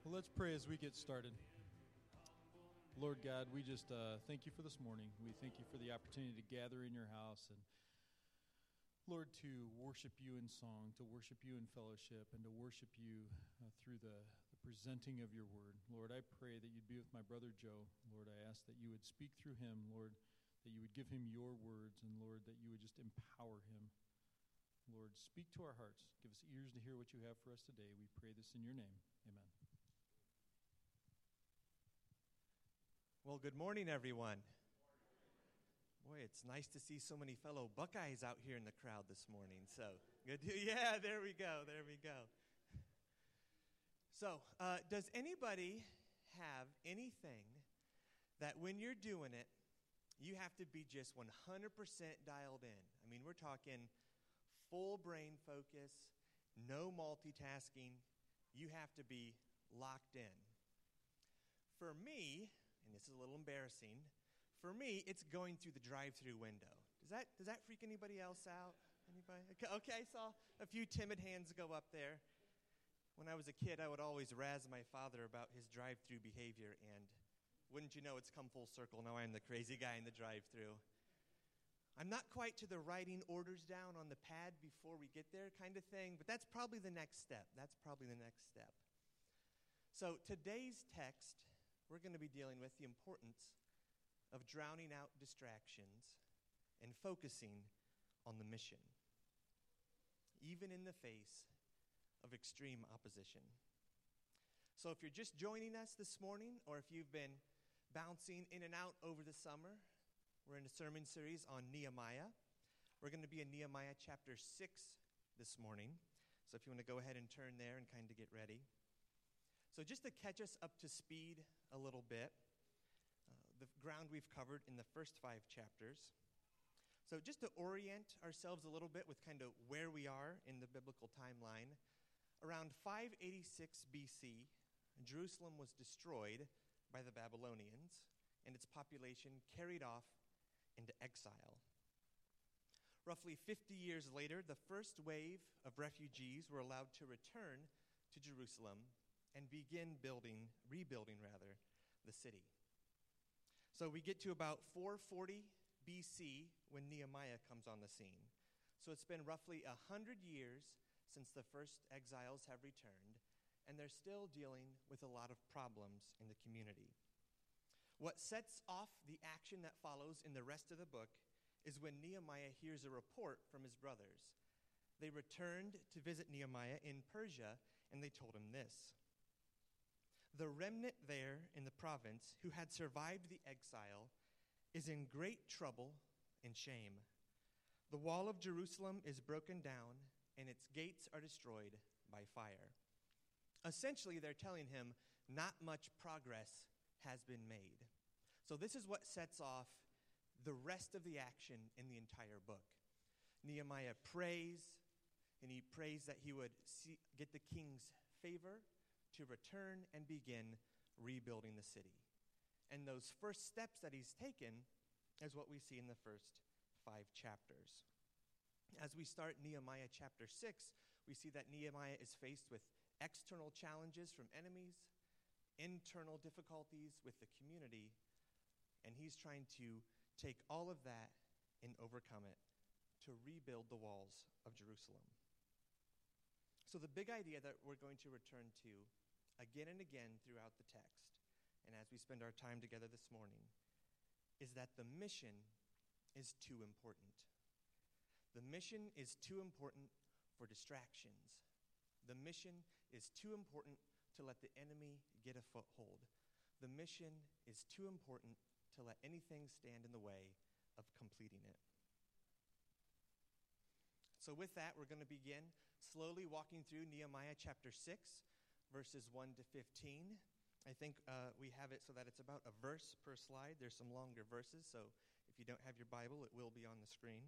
Well, let's pray as we get started. Lord God, we just thank you for this morning. We thank you for the opportunity to gather in your house and, Lord, to worship you in song, to worship you in fellowship, and to worship you through the presenting of your word. Lord, I pray that you'd be with my brother Joe. Lord, I ask that you would speak through him, Lord, that you would give him your words, and Lord, that you would just empower him. Lord, speak to our hearts. Give us ears to hear what you have for us today. We pray this in your name. Amen. Well, good morning, everyone. Boy, it's nice to see so many fellow Buckeyes out here in the crowd this morning. So, good. Yeah, there we go. There we go. So, does anybody have anything that when you're doing it, you have to be just 100% dialed in? I mean, we're talking full brain focus, no multitasking. You have to be locked in. For me, and this is a little embarrassing, for me, it's going through the drive-through window. Does that freak anybody else out? Anybody? Okay, saw a few timid hands go up there. When I was a kid, I would always razz my father about his drive-through behavior, and wouldn't you know, it's come full circle. Now I'm the crazy guy in the drive-through. I'm not quite to the writing orders down on the pad before we get there kind of thing, but that's probably the next step. So today's text, we're going to be dealing with the importance of drowning out distractions and focusing on the mission, even in the face of extreme opposition. So if you're just joining us this morning, or if you've been bouncing in and out over the summer, we're in a sermon series on Nehemiah. We're going to be in Nehemiah chapter 6 this morning. So if you want to go ahead and turn there and kind of get ready. So just to catch us up to speed a little bit, the ground we've covered in the first 5 chapters. So just to orient ourselves a little bit with kind of where we are in the biblical timeline, around 586 BC, Jerusalem was destroyed by the Babylonians, and its population carried off into exile. Roughly 50 years later, the first wave of refugees were allowed to return to Jerusalem and begin rebuilding the city. So we get to about 440 BC when Nehemiah comes on the scene. So it's been roughly 100 years since the first exiles have returned, and they're still dealing with a lot of problems in the community. What sets off the action that follows in the rest of the book is when Nehemiah hears a report from his brothers. They returned to visit Nehemiah in Persia, and they told him this: "The remnant there in the province who had survived the exile is in great trouble and shame. The wall of Jerusalem is broken down, and its gates are destroyed by fire." Essentially, they're telling him not much progress has been made. So this is what sets off the rest of the action in the entire book. Nehemiah prays, and he prays that he would get the king's favor to return and begin rebuilding the city. And those first steps that he's taken is what we see in the first 5 chapters. As we start Nehemiah chapter 6, we see that Nehemiah is faced with external challenges from enemies, internal difficulties with the community, and he's trying to take all of that and overcome it to rebuild the walls of Jerusalem. So the big idea that we're going to return to again and again throughout the text, and as we spend our time together this morning, is that the mission is too important. The mission is too important for distractions. The mission is too important to let the enemy get a foothold. The mission is too important to let anything stand in the way of completing it. So with that, we're going to begin slowly walking through Nehemiah chapter 6, verses 1 to 15. I think we have it so that it's about a verse per slide. There's some longer verses, so if you don't have your Bible, it will be on the screen.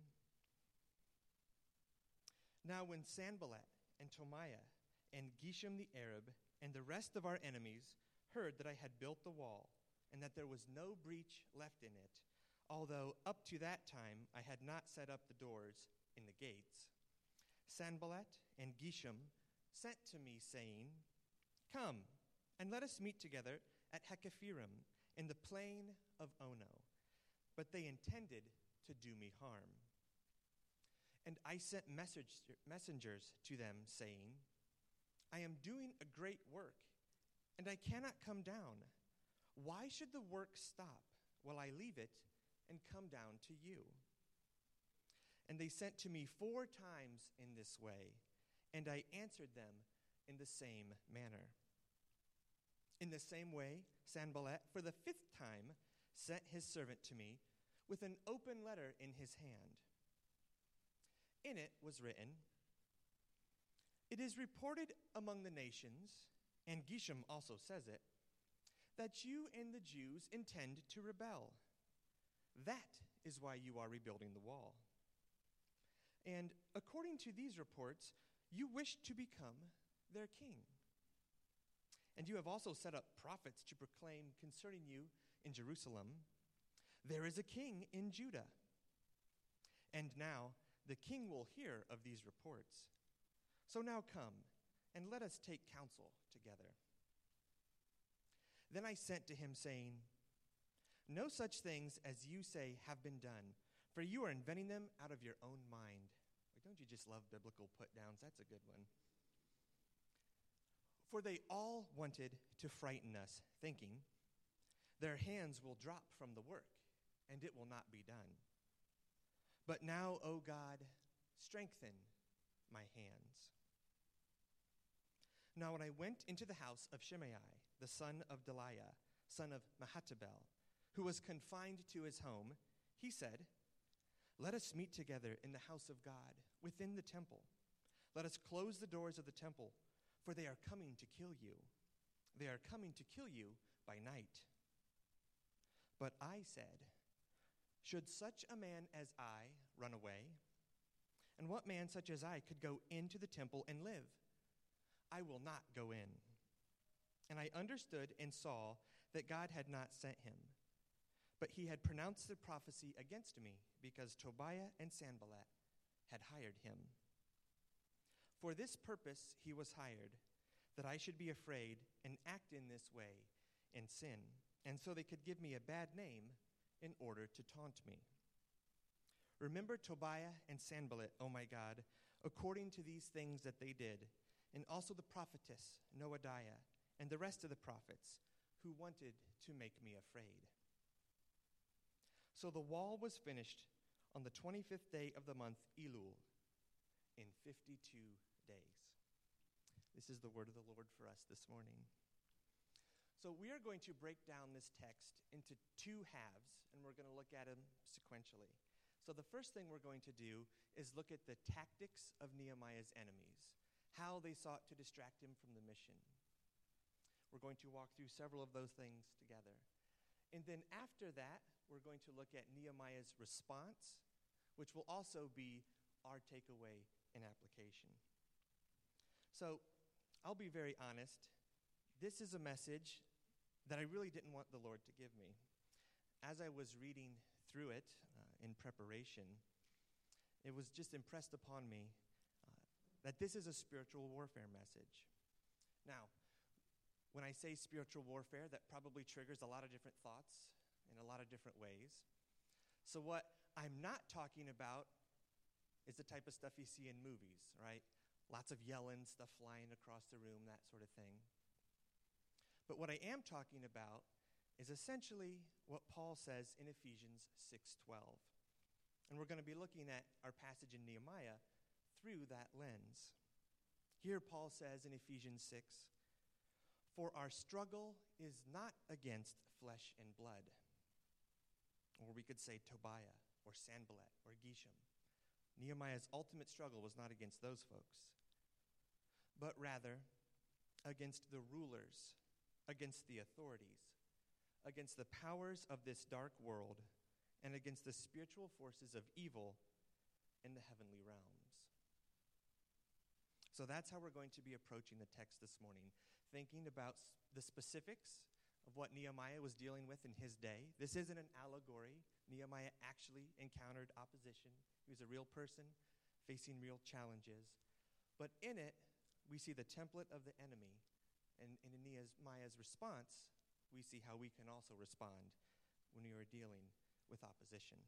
"Now when Sanballat and Tobiah and Geshem the Arab and the rest of our enemies heard that I had built the wall and that there was no breach left in it, although up to that time I had not set up the doors in the gates, Sanballat and Geshem sent to me, saying, 'Come, and let us meet together at Hekephirim in the plain of Ono. But they intended to do me harm. And I sent messengers to them, saying, I am doing a great work, and I cannot come down. Why should the work stop while I leave it and come down to you? And they sent to me 4 times in this way, and I answered them in the same manner. In the same way, Sanballat, for the 5th time, sent his servant to me with an open letter in his hand. In it was written, It is reported among the nations, and Geshem also says it, that you and the Jews intend to rebel. That is why you are rebuilding the wall. And according to these reports, you wish to become their king. And you have also set up prophets to proclaim concerning you in Jerusalem, there is a king in Judah. And now the king will hear of these reports. So now come, and let us take counsel together. Then I sent to him, saying, No such things as you say have been done, for you are inventing them out of your own mind. Don't you just love biblical put-downs? That's a good one. For they all wanted to frighten us, thinking, their hands will drop from the work, and it will not be done. But now, O God, strengthen my hands. Now when I went into the house of Shimei, the son of Delaiah, son of Mehetabel, who was confined to his home, he said, Let us meet together in the house of God, within the temple. Let us close the doors of the temple, for they are coming to kill you. They are coming to kill you by night. But I said, Should such a man as I run away? And what man such as I could go into the temple and live? I will not go in. And I understood and saw that God had not sent him, but he had pronounced the prophecy against me, because Tobiah and Sanballat had hired him. For this purpose he was hired, that I should be afraid and act in this way and sin, and so they could give me a bad name in order to taunt me. Remember Tobiah and Sanballat, O my God, according to these things that they did, and also the prophetess Noadiah and the rest of the prophets who wanted to make me afraid. So the wall was finished on the 25th day of the month Elul in 52 days. This is the word of the Lord for us this morning. So we are going to break down this text into 2 halves, and we're going to look at them sequentially. So the first thing we're going to do is look at the tactics of Nehemiah's enemies, how they sought to distract him from the mission. We're going to walk through several of those things together. And then after that, we're going to look at Nehemiah's response, which will also be our takeaway and application. So I'll be very honest. This is a message that I really didn't want the Lord to give me. As I was reading through it in preparation, it was just impressed upon me that this is a spiritual warfare message. Now, when I say spiritual warfare, that probably triggers a lot of different thoughts in a lot of different ways. So what I'm not talking about is the type of stuff you see in movies, right? Lots of yelling, stuff flying across the room, that sort of thing. But what I am talking about is essentially what Paul says in Ephesians 6:12. And we're going to be looking at our passage in Nehemiah through that lens. Here Paul says in Ephesians 6, For our struggle is not against flesh and blood. Or we could say Tobiah or Sanballat or Geshem. Nehemiah's ultimate struggle was not against those folks, but rather against the rulers, against the authorities, against the powers of this dark world, and against the spiritual forces of evil in the heavenly realms. So that's how we're going to be approaching the text this morning, thinking about the specifics of what Nehemiah was dealing with in his day. This isn't an allegory. Nehemiah actually encountered opposition. He was a real person facing real challenges. But in it, we see the template of the enemy And in Nehemiah's response, we see how we can also respond when we are dealing with opposition.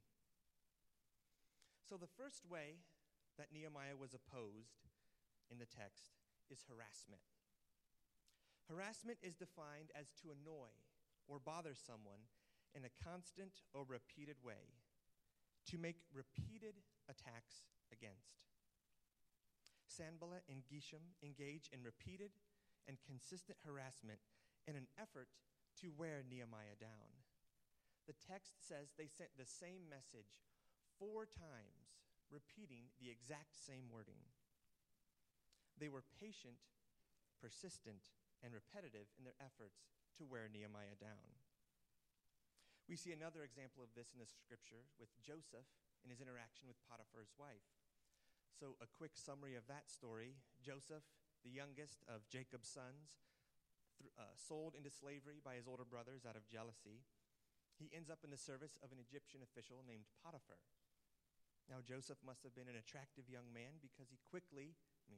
So the first way that Nehemiah was opposed in the text is harassment. Harassment is defined as to annoy or bother someone in a constant or repeated way, to make repeated attacks against. Sanballat and Geshem engage in repeated and consistent harassment in an effort to wear Nehemiah down. The text says they sent the same message 4 times, repeating the exact same wording. They were patient, persistent, and repetitive in their efforts to wear Nehemiah down. We see another example of this in the scripture with Joseph in his interaction with Potiphar's wife. So a quick summary of that story: Joseph, the youngest of Jacob's sons, sold into slavery by his older brothers out of jealousy. He ends up in the service of an Egyptian official named Potiphar. Now Joseph must have been an attractive young man because he quickly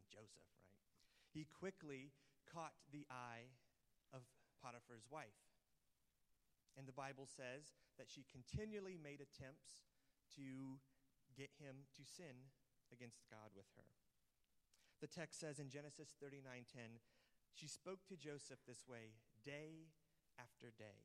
caught the eye of Potiphar's wife. And the Bible says that she continually made attempts to get him to sin against God with her. The text says in Genesis 39:10, she spoke to Joseph this way day after day.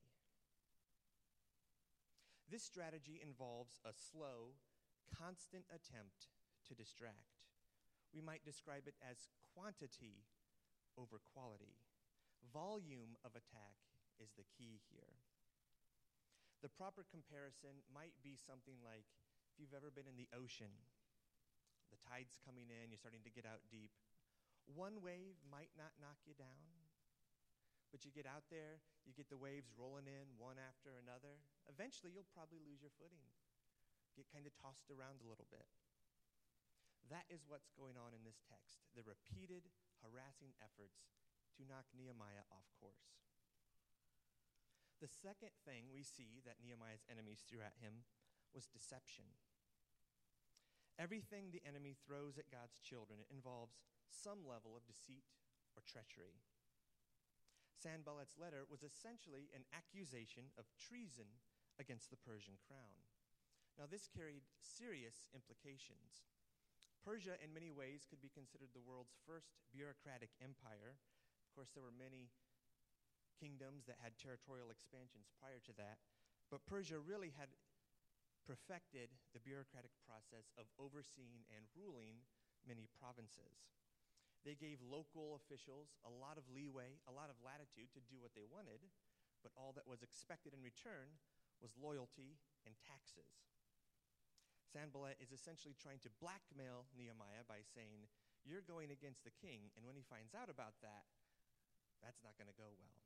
This strategy involves a slow, constant attempt to distract. We might describe it as quantity over quality. Volume of attack is the key here. The proper comparison might be something like if you've ever been in the ocean, the tide's coming in, you're starting to get out deep. One wave might not knock you down, but you get out there, you get the waves rolling in one after another. Eventually, you'll probably lose your footing, get kind of tossed around a little bit. That is what's going on in this text, the repeated harassing efforts to knock Nehemiah off course. The second thing we see that Nehemiah's enemies threw at him was deception. Everything the enemy throws at God's children involves some level of deceit or treachery. Sanballat's letter was essentially an accusation of treason against the Persian crown. Now, this carried serious implications. Persia, in many ways, could be considered the world's first bureaucratic empire. Of course, there were many kingdoms that had territorial expansions prior to that, but Persia really had perfected the bureaucratic process of overseeing and ruling many provinces. They gave local officials a lot of leeway, a lot of latitude to do what they wanted, but all that was expected in return was loyalty and taxes. Sanballat is essentially trying to blackmail Nehemiah by saying, you're going against the king, and when he finds out about that, that's not going to go well.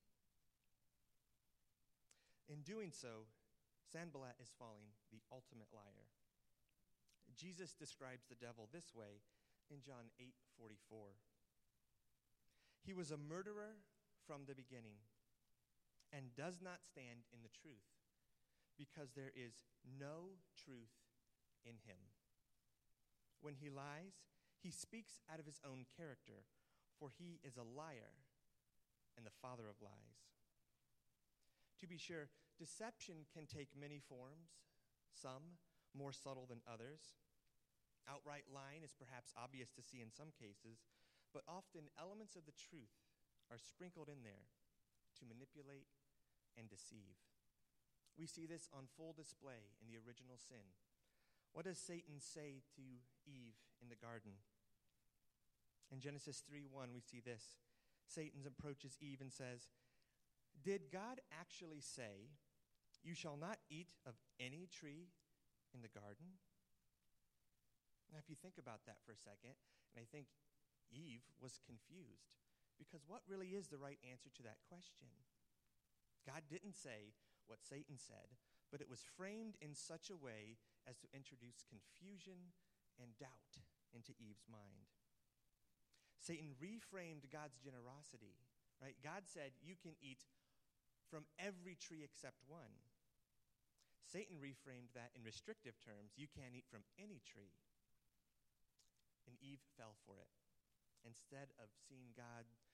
In doing so, Sanballat is falling the ultimate liar. Jesus describes the devil this way in John 8:44. He was a murderer from the beginning and does not stand in the truth, because there is no truth in him. When he lies, he speaks out of his own character, for he is a liar and the father of lies. To be sure, deception can take many forms, some more subtle than others. Outright lying is perhaps obvious to see in some cases, but often elements of the truth are sprinkled in there to manipulate and deceive. We see this on full display in the original sin. What does Satan say to Eve in the garden? In Genesis 3:1, we see this. Satan approaches Eve and says, "Did God actually say, 'You shall not eat of any tree in the garden'?" Now, if you think about that for a second, and I think Eve was confused, because what really is the right answer to that question? God didn't say what Satan said, but it was framed in such a way as to introduce confusion and doubt into Eve's mind. Satan reframed God's generosity, right? God said, you can eat from every tree except one. Satan reframed that in restrictive terms. You can't eat from any tree. And Eve fell for it. Instead of seeing God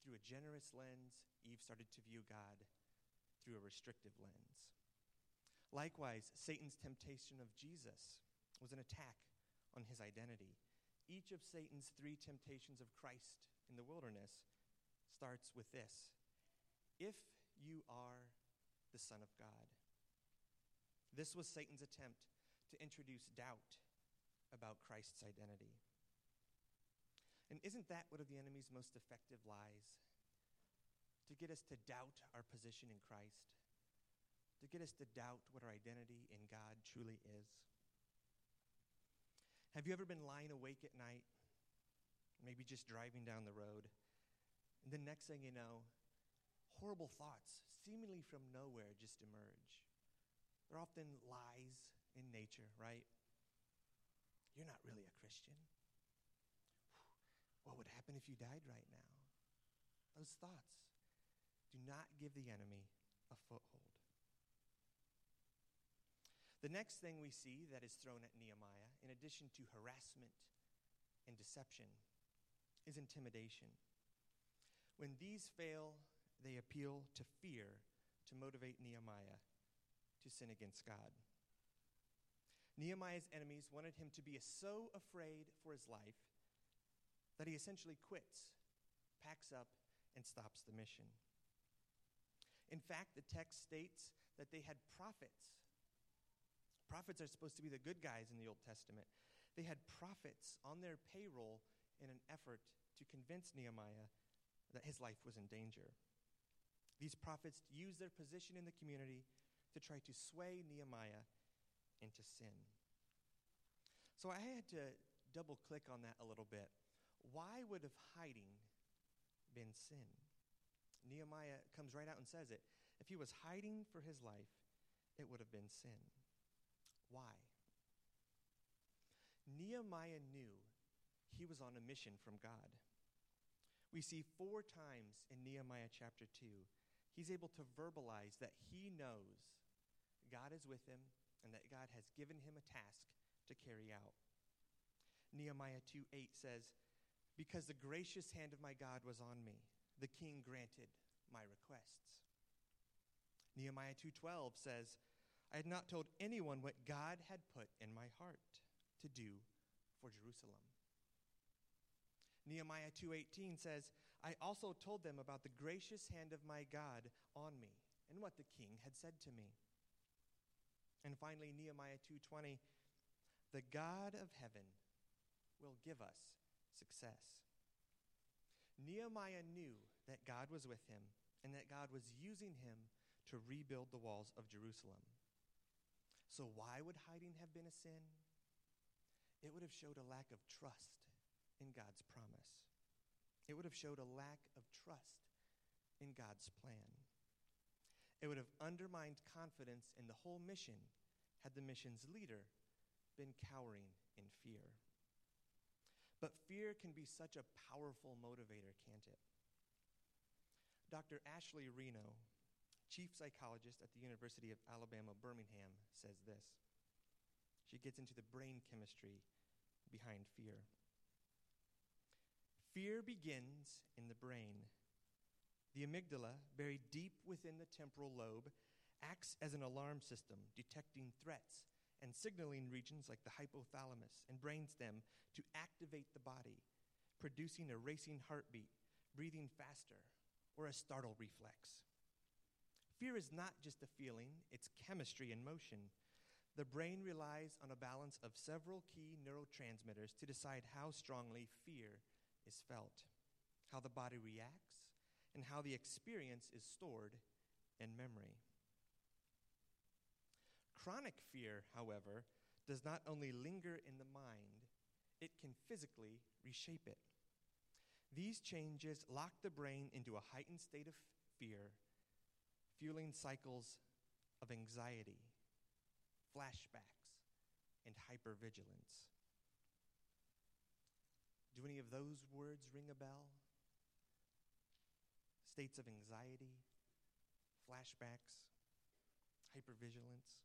through a generous lens, Eve started to view God through a restrictive lens. Likewise, Satan's temptation of Jesus was an attack on his identity. Each of Satan's 3 temptations of Christ in the wilderness starts with this: if you are the Son of God. This was Satan's attempt to introduce doubt about Christ's identity. And isn't that one of the enemy's most effective lies? To get us to doubt our position in Christ, to get us to doubt what our identity in God truly is. Have you ever been lying awake at night, maybe just driving down the road, and the next thing you know, horrible thoughts, seemingly from nowhere, just emerge? They're often lies in nature, right? You're not really a Christian. What would happen if you died right now? Those thoughts do not give the enemy a foothold. The next thing we see that is thrown at Nehemiah, in addition to harassment and deception, is intimidation. When these fail, they appeal to fear to motivate Nehemiah to sin against God. Nehemiah's enemies wanted him to be so afraid for his life that he essentially quits, packs up, and stops the mission. In fact, the text states that they had prophets. Prophets are supposed to be the good guys in the Old Testament. They had prophets on their payroll in an effort to convince Nehemiah that his life was in danger. These prophets used their position in the community to try to sway Nehemiah into sin. So I had to double click on that a little bit. Why would have hiding been sin? Nehemiah comes right out and says it. If he was hiding for his life, it would have been sin. Why? Nehemiah knew he was on a mission from God. We see 4 times in Nehemiah chapter 2, he's able to verbalize that he knows God is with him and that God has given him a task to carry out. Nehemiah 2:8 says, "Because the gracious hand of my God was on me, the king granted my requests." Nehemiah 2:12 says, "I had not told anyone what God had put in my heart to do for Jerusalem." Nehemiah 2:18 says, "I also told them about the gracious hand of my God on me and what the king had said to me." And finally, Nehemiah 2:20, "The God of heaven will give us success." Nehemiah knew that God was with him and that God was using him to rebuild the walls of Jerusalem. So why would hiding have been a sin? It would have showed a lack of trust in God's promise. It would have showed a lack of trust in God's plan. It would have undermined confidence in the whole mission had the mission's leader been cowering in fear. But fear can be such a powerful motivator, can't it? Dr. Ashley Reno, chief psychologist at the University of Alabama, Birmingham, says this. She gets into the brain chemistry behind fear. Fear begins in the brain. The amygdala, buried deep within the temporal lobe, acts as an alarm system, detecting threats and signaling regions like the hypothalamus and brainstem to activate the body, producing a racing heartbeat, breathing faster, or a startle reflex. Fear is not just a feeling, it's chemistry in motion. The brain relies on a balance of several key neurotransmitters to decide how strongly fear is felt, how the body reacts, and how the experience is stored in memory. Chronic fear, however, does not only linger in the mind, it can physically reshape it. These changes lock the brain into a heightened state of fear, fueling cycles of anxiety, flashbacks, and hypervigilance. Do any of those words ring a bell? States of anxiety, flashbacks, hypervigilance.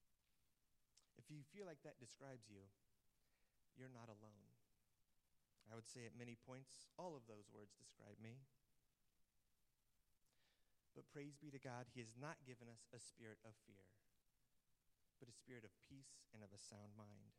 If you feel like that describes you, you're not alone. I would say at many points, all of those words describe me. But praise be to God, he has not given us a spirit of fear, but a spirit of peace and of a sound mind.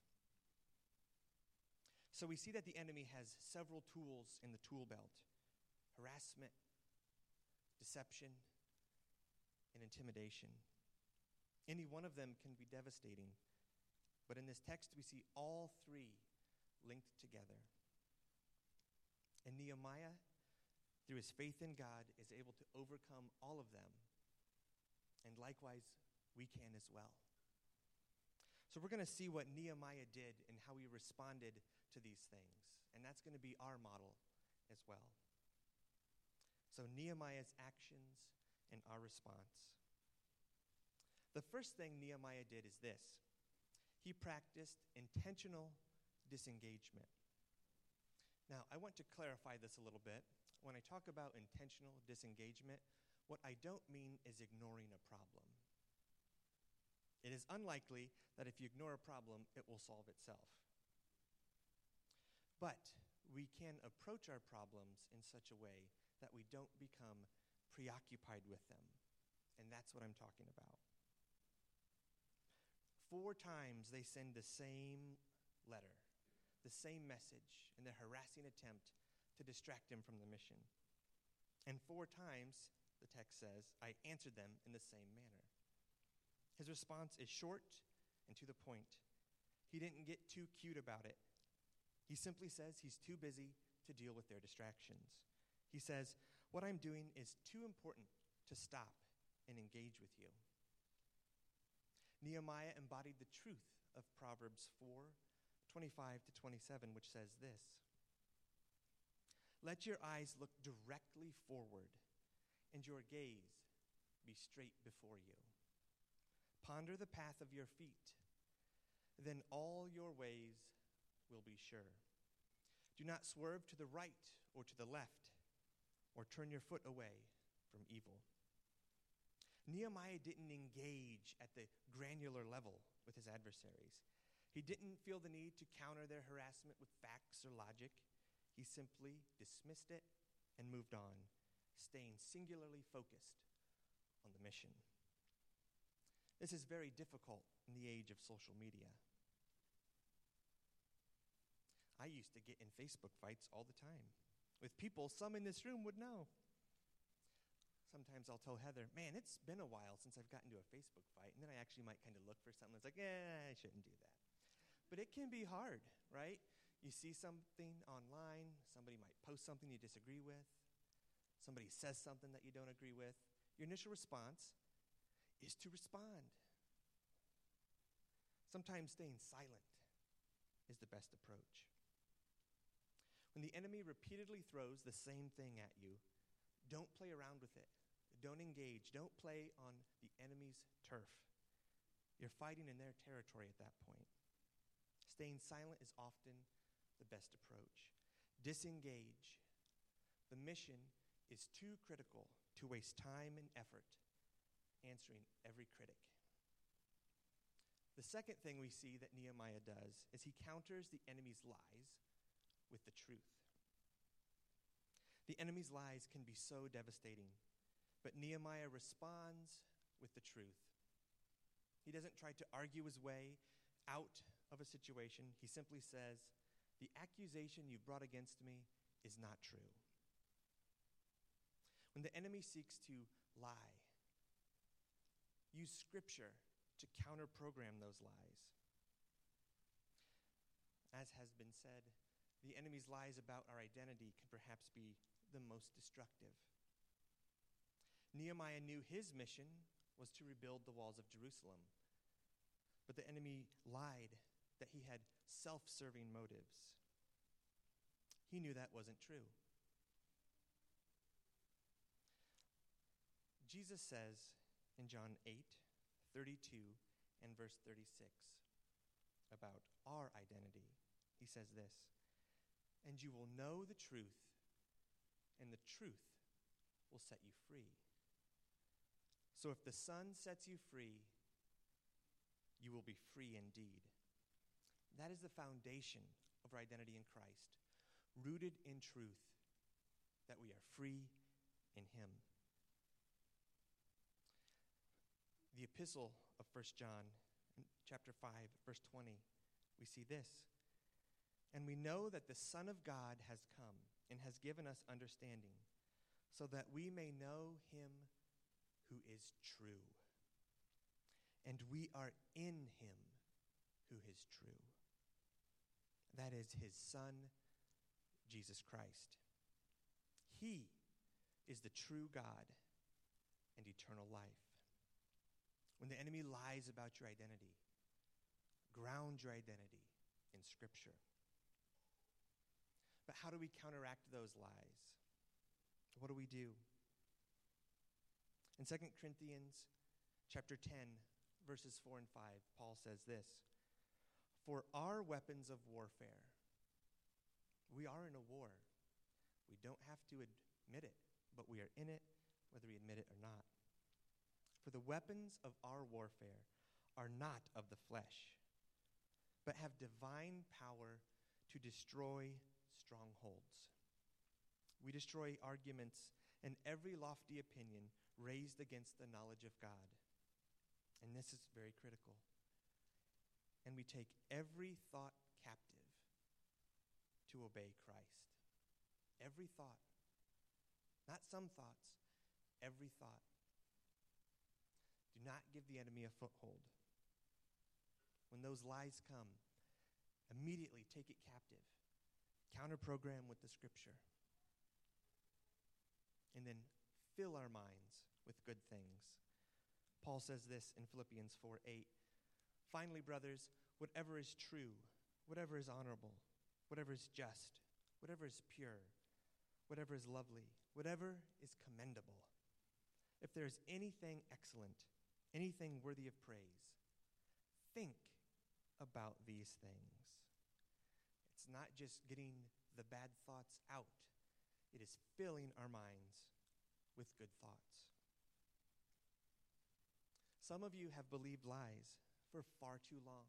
So we see that the enemy has several tools in the tool belt: harassment, deception, and intimidation. Any one of them can be devastating, but in this text we see all three linked together. And Nehemiah, through his faith in God, is able to overcome all of them. And likewise, we can as well. So we're going to see what Nehemiah did and how he responded to these things. And that's going to be our model as well. So Nehemiah's actions and our response. The first thing Nehemiah did is this: he practiced intentional disengagement. Now, I want to clarify this a little bit. When I talk about intentional disengagement, what I don't mean is ignoring a problem. It is unlikely that if you ignore a problem, it will solve itself. But we can approach our problems in such a way that we don't become preoccupied with them. And that's what I'm talking about. 4 times they send the same letter, the same message, in their harassing attempt to distract him from the mission. And 4 times, the text says, I answered them in the same manner. His response is short and to the point. He didn't get too cute about it. He simply says he's too busy to deal with their distractions. He says, what I'm doing is too important to stop and engage with you. Nehemiah embodied the truth of Proverbs 4:25 to 27, which says this: let your eyes look directly forward, and your gaze be straight before you. Ponder the path of your feet, then all your ways will be sure. Do not swerve to the right or to the left, or turn your foot away from evil. Nehemiah didn't engage at the granular level with his adversaries. He didn't feel the need to counter their harassment with facts or logic. He simply dismissed it and moved on, staying singularly focused on the mission. This is very difficult in the age of social media. I used to get in Facebook fights all the time with people some in this room would know. Sometimes I'll tell Heather, man, it's been a while since I've gotten into a Facebook fight, and then I actually might kind of look for something that's like, I shouldn't do that. But it can be hard, right? You see something online, somebody might post something you disagree with, somebody says something that you don't agree with. Your initial response is to respond. Sometimes staying silent is the best approach. When the enemy repeatedly throws the same thing at you, don't play around with it. Don't engage. Don't play on the enemy's turf. You're fighting in their territory at that point. Staying silent is often the best approach. Disengage. The mission is too critical to waste time and effort answering every critic. The second thing we see that Nehemiah does is he counters the enemy's lies with the truth. The enemy's lies can be so devastating, but Nehemiah responds with the truth. He doesn't try to argue his way out of a situation. He simply says, the accusation you brought against me is not true. When the enemy seeks to lie, use scripture to counter-program those lies. As has been said, the enemy's lies about our identity can perhaps be the most destructive. Nehemiah knew his mission was to rebuild the walls of Jerusalem, but the enemy lied that he had self-serving motives. He knew that wasn't true. Jesus says in John 8:32 and verse 36 about our identity. He says this, and you will know the truth, and the truth will set you free. So if the Son sets you free, you will be free indeed. That is the foundation of our identity in Christ. rooted in truth, that we are free in him. The epistle of 1 John, chapter 5, verse 20, we see this. And we know that the Son of God has come and has given us understanding, so that we may know him who is true. And we are in him who is true. That is his Son, Jesus Christ. He is the true God and eternal life. When the enemy lies about your identity, ground your identity in Scripture. But how do we counteract those lies? What do we do? In 2 Corinthians chapter 10, verses 4 and 5, Paul says this, "For our weapons of warfare," we are in a war. We don't have to admit it, but we are in it whether we admit it or not. "For the weapons of our warfare are not of the flesh, but have divine power to destroy strongholds. We destroy arguments and every lofty opinion raised against the knowledge of God." And this is very critical. "And we take every thought captive to obey Christ." Every thought. Not some thoughts. Every thought. Do not give the enemy a foothold. When those lies come, immediately take it captive. Counter-program with the Scripture. And then fill our minds with good things. Paul says this in Philippians 4:8. "Finally, brothers, whatever is true, whatever is honorable, whatever is just, whatever is pure, whatever is lovely, whatever is commendable, if there is anything excellent, anything worthy of praise, think about these things." It's not just getting the bad thoughts out. It is filling our minds with good thoughts. Some of you have believed lies for far too long.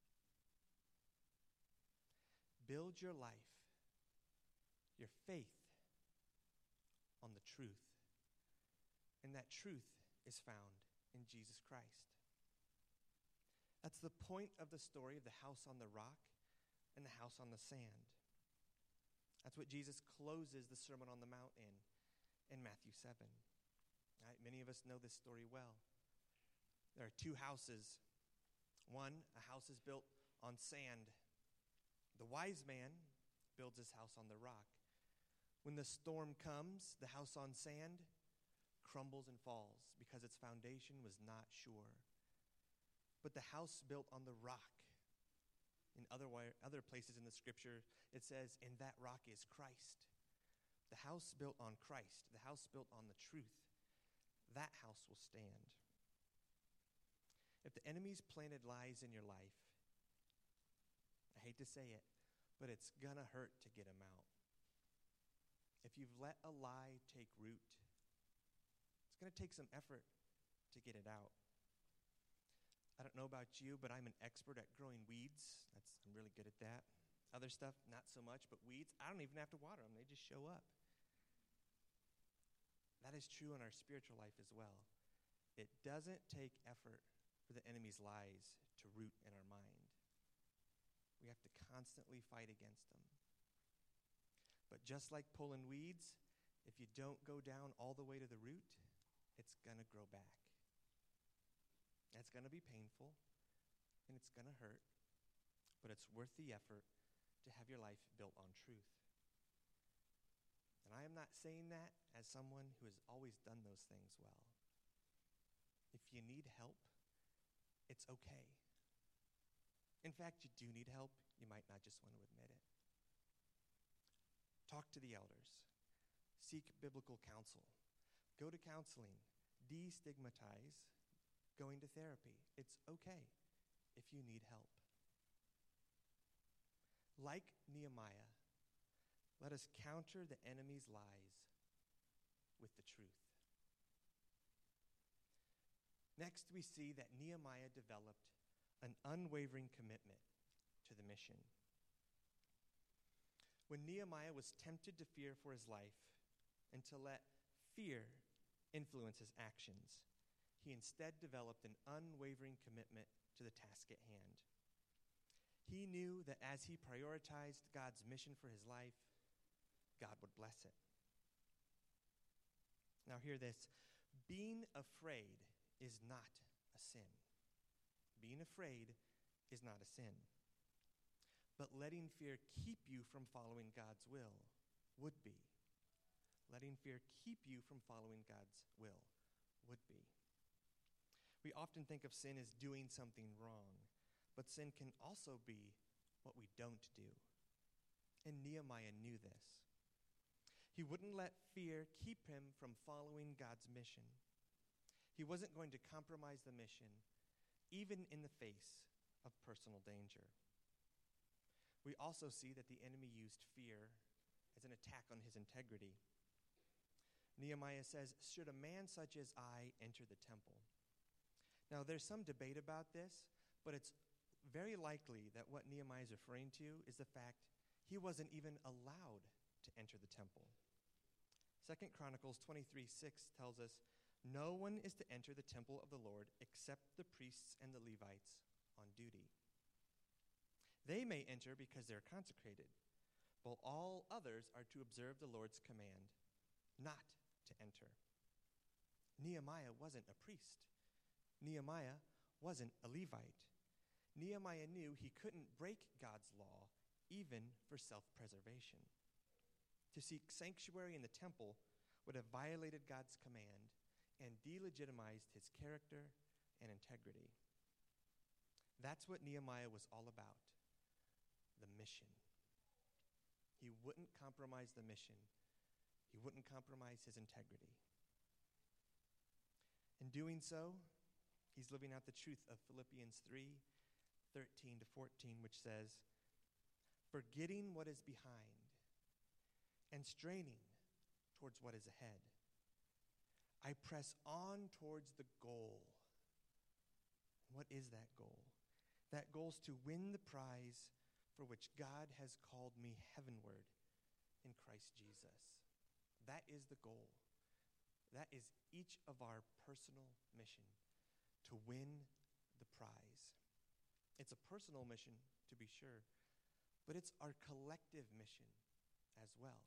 Build your life, your faith, on the truth. And that truth is found in Jesus Christ. That's the point of the story of the house on the rock and the house on the sand. That's what Jesus closes the Sermon on the Mount in Matthew 7. Right? Many of us know this story well. There are two houses. One, a house is built on sand. The wise man builds his house on the rock. When the storm comes, the house on sand crumbles and falls because its foundation was not sure. But the house built on the rock, in other places in the Scripture, it says, "And that rock is Christ." The house built on Christ, the house built on the truth, that house will stand. If the enemy's planted lies in your life, I hate to say it, but it's gonna hurt to get them out. If you've let a lie take root, it's gonna take some effort to get it out. I don't know about you, but I'm an expert at growing weeds. I'm really good at that. Other stuff, not so much, but weeds, I don't even have to water them. They just show up. That is true in our spiritual life as well. It doesn't take effort for the enemy's lies to root in our mind. We have to constantly fight against them. But just like pulling weeds, if you don't go down all the way to the root, it's going to grow back. That's going to be painful, and it's going to hurt, but it's worth the effort to have your life built on truth. And I am not saying that as someone who has always done those things well. If you need help, it's okay. In fact, you do need help. You might not just want to admit it. Talk to the elders. Seek biblical counsel. Go to counseling. Destigmatize going to therapy. It's okay if you need help. Like Nehemiah, let us counter the enemy's lies with the truth. Next, we see that Nehemiah developed an unwavering commitment to the mission. When Nehemiah was tempted to fear for his life and to let fear influence his actions, he instead developed an unwavering commitment to the task at hand. He knew that as he prioritized God's mission for his life, God would bless it. Now hear this. Being afraid is not a sin. Being afraid is not a sin. But letting fear keep you from following God's will would be. Letting fear keep you from following God's will would be. We often think of sin as doing something wrong, but sin can also be what we don't do. And Nehemiah knew this. He wouldn't let fear keep him from following God's mission. He wasn't going to compromise the mission, even in the face of personal danger. We also see that the enemy used fear as an attack on his integrity. Nehemiah says, "Should a man such as I enter the temple?" Now, there's some debate about this, but it's very likely that what Nehemiah is referring to is the fact he wasn't even allowed to enter the temple. 2 Chronicles 23:6 tells us, "No one is to enter the temple of the Lord except the priests and the Levites on duty. They may enter because they're consecrated, while all others are to observe the Lord's command not to enter." Nehemiah wasn't a priest. Nehemiah wasn't a Levite. Nehemiah knew he couldn't break God's law, even for self-preservation. To seek sanctuary in the temple would have violated God's command and delegitimized his character and integrity. That's what Nehemiah was all about, the mission. He wouldn't compromise the mission. He wouldn't compromise his integrity. In doing so, he's living out the truth of Philippians 3:13-14, which says, "Forgetting what is behind and straining towards what is ahead, I press on towards the goal." What is that goal? That goal is to win the prize for which God has called me heavenward in Christ Jesus. That is the goal. That is each of our personal mission, to win the prize. It's a personal mission, to be sure, but it's our collective mission as well.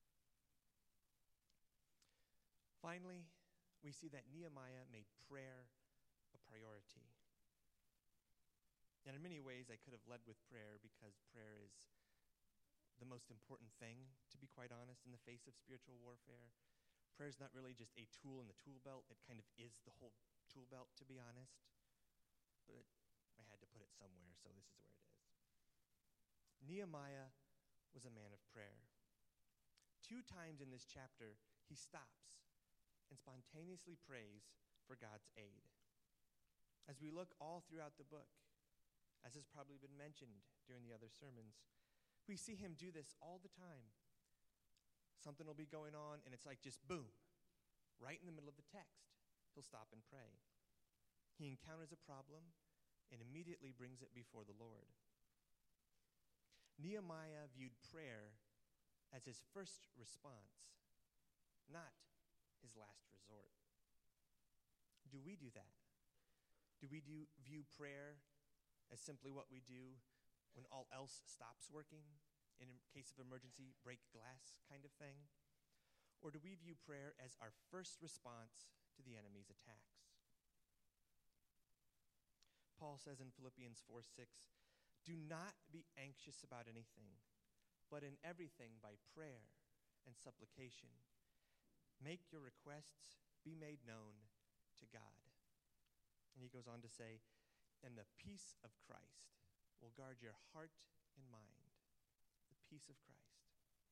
Finally, we see that Nehemiah made prayer a priority. And in many ways, I could have led with prayer because prayer is the most important thing, to be quite honest, in the face of spiritual warfare. Prayer is not really just a tool in the tool belt. It kind of is the whole tool belt, to be honest. But I had to put it somewhere, so this is where it is. Nehemiah was a man of prayer. 2 times in this chapter, he stops and spontaneously prays for God's aid. As we look all throughout the book, as has probably been mentioned during the other sermons, we see him do this all the time. Something will be going on, and it's like just boom, right in the middle of the text. He'll stop and pray. He encounters a problem and immediately brings it before the Lord. Nehemiah viewed prayer as his first response, not his last resort. Do we do that? Do we view prayer as simply what we do when all else stops working? In case of emergency, break glass kind of thing? Or do we view prayer as our first response to the enemy's attacks? Paul says in Philippians 4:6, "Do not be anxious about anything, but in everything by prayer and supplication, make your requests be made known to God." And he goes on to say, "And the peace of Christ will guard your heart and mind." The peace of Christ.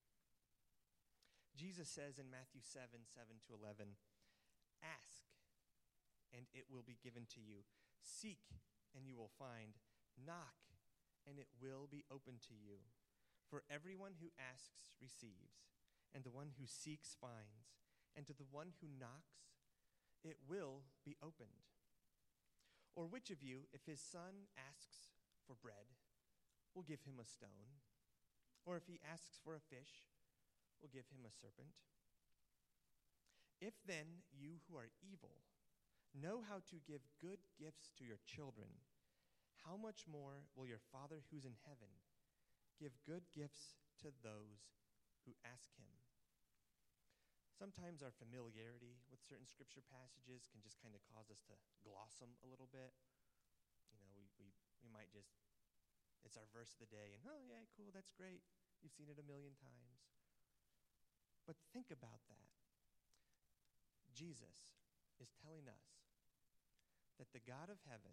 Jesus says in Matthew 7:7-11, "Ask, and it will be given to you. Seek, and you will find. Knock, and it will be opened to you. For everyone who asks receives, and the one who seeks finds, and to the one who knocks, it will be opened. Or which of you, if his son asks for bread, will give him a stone? Or if he asks for a fish, we'll give him a serpent. If then you who are evil know how to give good gifts to your children, how much more will your Father who's in heaven give good gifts to those who ask him? Sometimes our familiarity with certain scripture passages can just kind of cause us to gloss them a little bit. We might just, it's our verse of the day, and oh yeah, cool, that's great. You've seen it a million times. But think about that. Jesus is telling us that the God of heaven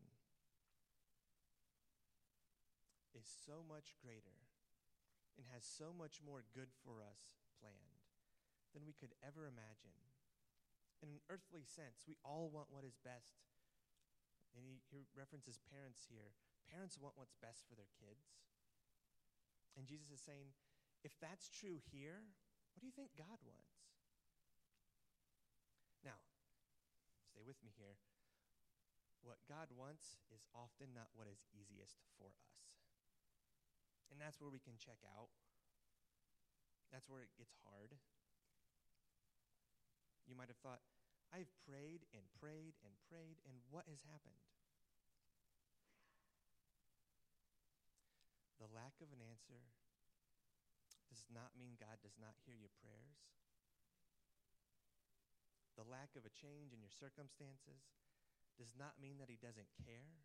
is so much greater and has so much more good for us planned than we could ever imagine. In an earthly sense, we all want what is best. And he references parents here. Parents want what's best for their kids. And Jesus is saying, if that's true here, what do you think God wants? Now, stay with me here. What God wants is often not what is easiest for us. And that's where we can check out. That's where it gets hard. You might have thought, I've prayed and prayed and prayed, and what has happened? The lack of an answer does not mean God does not hear your prayers. The lack of a change in your circumstances does not mean that he doesn't care.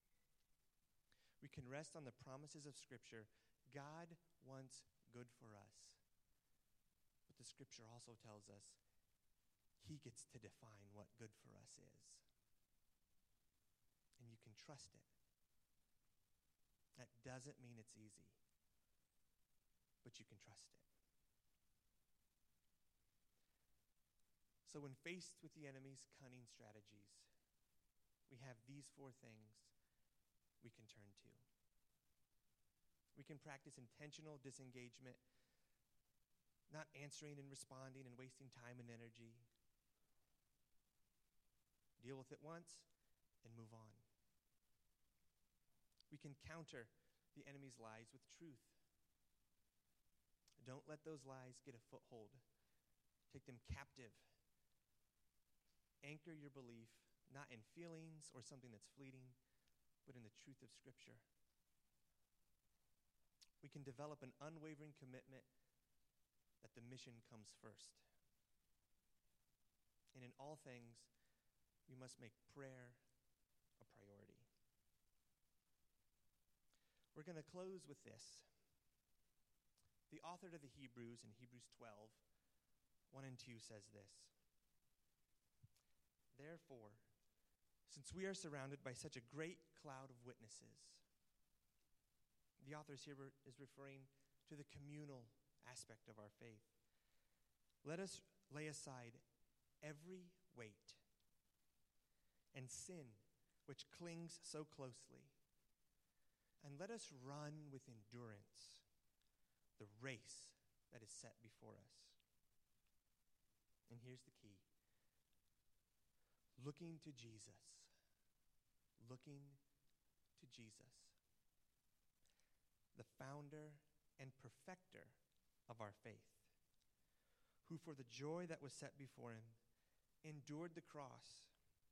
We can rest on the promises of Scripture. God wants good for us. But the Scripture also tells us he gets to define what good for us is. And you can trust it. That doesn't mean it's easy, but you can trust it. So when faced with the enemy's cunning strategies, we have these four things we can turn to. We can practice intentional disengagement, not answering and responding and wasting time and energy. Deal with it once and move on. We can counter the enemy's lies with truth. Don't let those lies get a foothold. Take them captive. Anchor your belief not in feelings or something that's fleeting, but in the truth of Scripture. We can develop an unwavering commitment that the mission comes first. And in all things, we must make prayer a priority. We're going to close with this. The author to the Hebrews in Hebrews 12, 1 and 2 says this. Therefore, since we are surrounded by such a great cloud of witnesses, the author here is referring to the communal aspect of our faith. Let us lay aside every weight and sin which clings so closely, and let us run with endurance the race that is set before us. And here's the key. Looking to Jesus. Looking to Jesus. The founder and perfecter of our faith, who for the joy that was set before him endured the cross.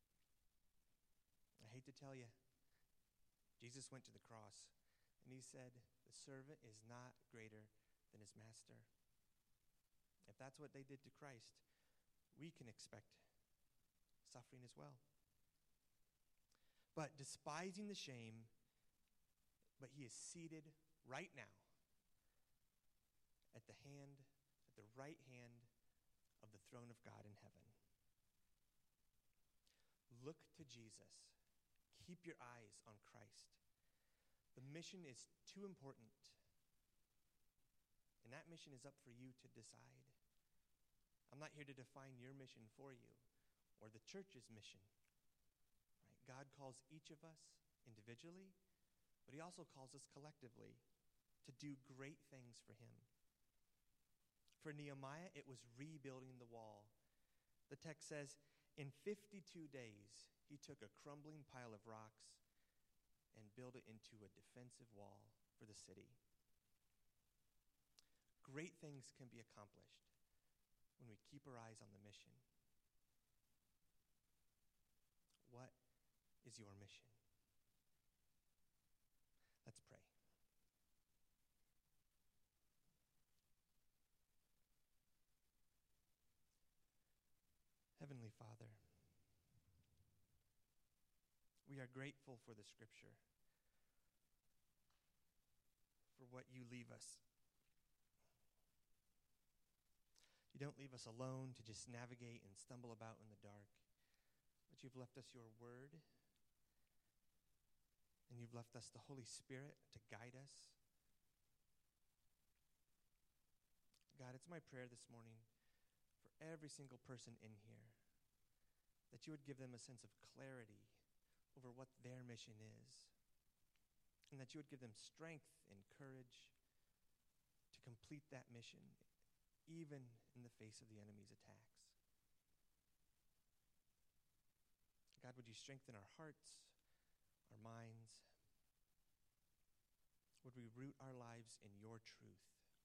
I hate to tell you, Jesus went to the cross, and he said, the servant is not greater than his master. If that's what they did to Christ, we can expect suffering as well. But despising the shame, but he is seated right now at the right hand of the throne of God in heaven. Look to Jesus. Keep your eyes on Christ. The mission is too important. And that mission is up for you to decide. I'm not here to define your mission for you or the church's mission. Right? God calls each of us individually, but he also calls us collectively to do great things for him. For Nehemiah, it was rebuilding the wall. The text says, in 52 days, he took a crumbling pile of rocks and built it into a defensive wall for the city. Great things can be accomplished when we keep our eyes on the mission. What is your mission? Let's pray. Heavenly Father, we are grateful for the Scripture, for what you leave us. You don't leave us alone to just navigate and stumble about in the dark, but you've left us your word, and you've left us the Holy Spirit to guide us. God, it's my prayer this morning for every single person in here that you would give them a sense of clarity over what their mission is, and that you would give them strength and courage to complete that mission, even in the face of the enemy's attacks. God, would you strengthen our hearts, our minds? Would we root our lives in your truth?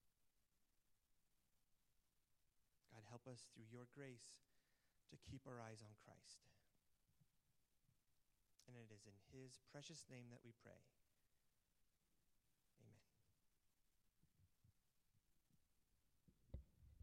God, help us through your grace to keep our eyes on Christ. And it is in his precious name that we pray.